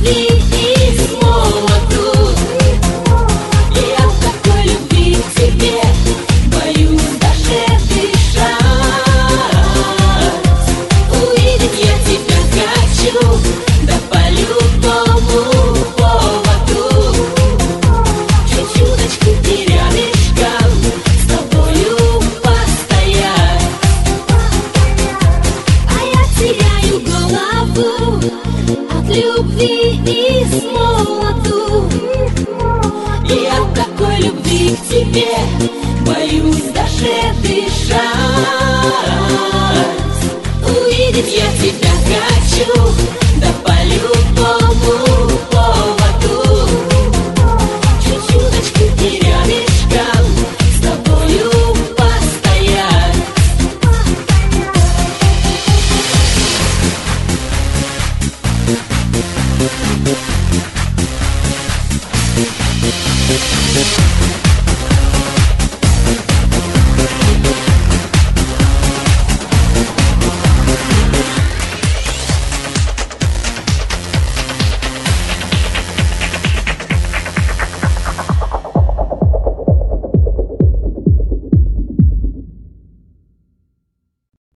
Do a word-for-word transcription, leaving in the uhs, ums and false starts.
любви и с молоду. Я от такой любви к тебе боюсь даже дышать. Увидеть я тебя хочу, да по любому поводу. Чуть-чуточку и рядышком с тобою постоять. А я теряю голову от любви и с молоду. И от такой любви к тебе боюсь даже дышать. Увидеть я тебя хочу,